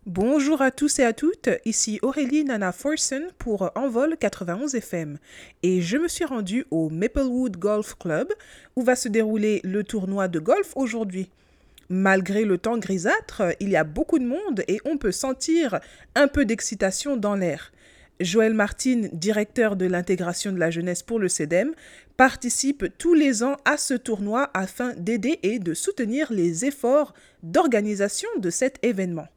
Bonjour à tous et à toutes, ici Aurélie Nana Forsen pour Envol 91 FM et je me suis rendue au Maplewood Golf Club où va se dérouler le tournoi de golf aujourd'hui. Malgré le temps grisâtre, il y a beaucoup de monde et on peut sentir un peu d'excitation dans l'air. Joël Martin, directeur de l'intégration de la jeunesse pour le CEDEM, participe tous les ans à ce tournoi afin d'aider et de soutenir les efforts d'organisation de cet événement.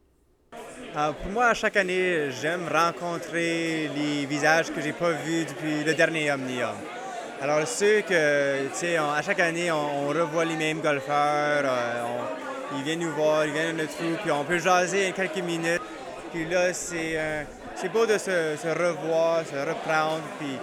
Pour moi, à chaque année, j'aime rencontrer les visages que j'ai pas vus depuis le dernier Omnium. Alors, c'est sûr que, à chaque année, on revoit les mêmes golfeurs, ils viennent nous voir, ils viennent à notre trou, puis on peut jaser quelques minutes. Puis là, c'est beau de se revoir, se reprendre, puis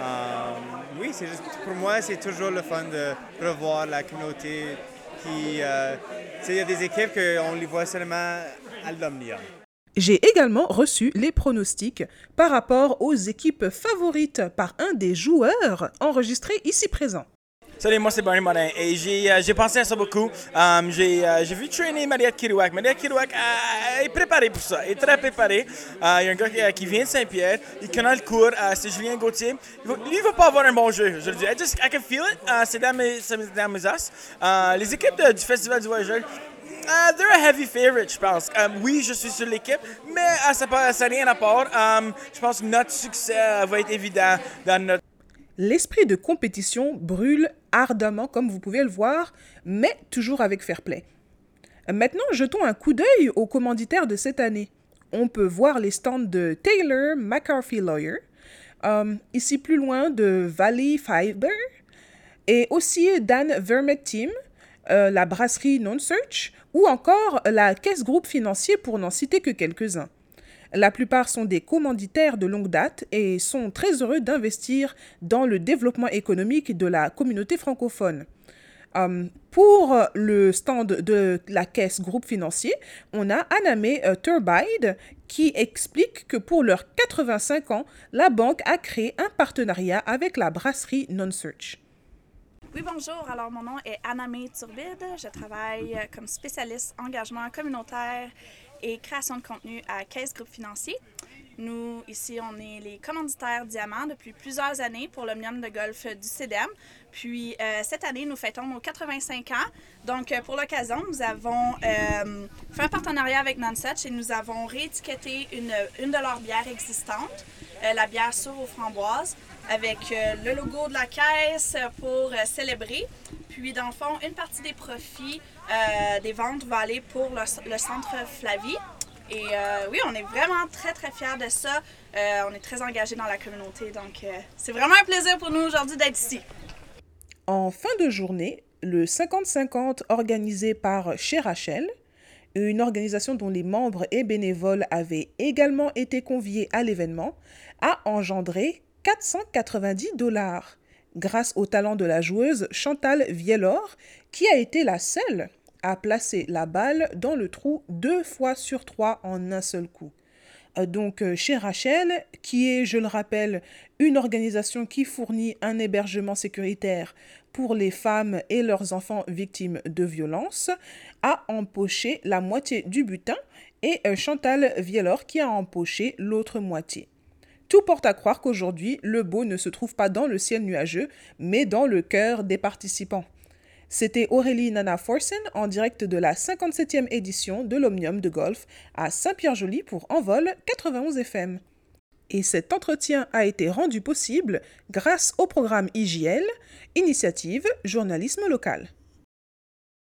oui, c'est juste, pour moi, c'est toujours le fun de revoir la communauté. Puis, il y a des équipes qu'on les voit seulement à l'Omnium. J'ai également reçu les pronostics par rapport aux équipes favorites par un des joueurs enregistrés ici présents. Salut, moi c'est Barney Morin et j'ai pensé à ça beaucoup. J'ai vu traîner Mariette Kirouac. Mariette Kirouac est préparé pour ça, est très préparé. Il y a un gars qui vient de Saint-Pierre, il connaît le cours, c'est Julien Gauthier. Lui, il va pas avoir un bon jeu, je le dis. I can feel it, c'est dans mes as. Les équipes du Festival du Voyageur, they're a heavy favorite, je pense. Oui, je suis sur l'équipe, mais ça n'a rien à part. Je pense que notre succès va être évident dans notre... L'esprit de compétition brûle ardemment, comme vous pouvez le voir, mais toujours avec fair play. Maintenant, jetons un coup d'œil aux commanditaires de cette année. On peut voir les stands de Taylor McCarthy Lawyer, ici plus loin de Valley Fiber, et aussi Dan Vermet Team, la brasserie Non-Search, ou encore la Caisse Groupe Financier pour n'en citer que quelques-uns. La plupart sont des commanditaires de longue date et sont très heureux d'investir dans le développement économique de la communauté francophone. Pour le stand de la Caisse Groupe Financier, on a Aname Turbide qui explique que pour leurs 85 ans, la banque a créé un partenariat avec la brasserie Non-Search. Oui, bonjour. Alors, mon nom est Aname Turbide. Je travaille comme spécialiste engagement communautaire et création de contenu à Caisse Groupe Financier. Nous, ici, on est les commanditaires Diamant depuis plusieurs années pour l'Omnium de golf du CEDEM. Puis, cette année, nous fêtons nos 85 ans. Donc, pour l'occasion, nous avons fait un partenariat avec Non-Search et nous avons réétiquetté une de leurs bières existantes, la bière Sour aux framboises, avec le logo de la caisse pour célébrer. Puis, dans le fond, une partie des profits des ventes va aller pour le centre Flavie. Et oui, on est vraiment très, très fiers de ça. On est très engagés dans la communauté. Donc, c'est vraiment un plaisir pour nous aujourd'hui d'être ici. En fin de journée, le 50-50 organisé par Chez Rachel, une organisation dont les membres et bénévoles avaient également été conviés à l'événement, a engendré 490 $, grâce au talent de la joueuse Chantal Vielor, qui a été la seule à placer la balle dans le trou 2 fois sur 3 en un seul coup. Donc, Chez Rachel, qui est, je le rappelle, une organisation qui fournit un hébergement sécuritaire pour les femmes et leurs enfants victimes de violences, a empoché la moitié du butin et Chantal Vielor qui a empoché l'autre moitié. Tout porte à croire qu'aujourd'hui, le beau ne se trouve pas dans le ciel nuageux, mais dans le cœur des participants. C'était Aurélie Nana Forsen en direct de la 57e édition de l'Omnium de golf à Saint-Pierre-Joly pour Envol 91 FM. Et cet entretien a été rendu possible grâce au programme IJL, Initiative Journalisme Local.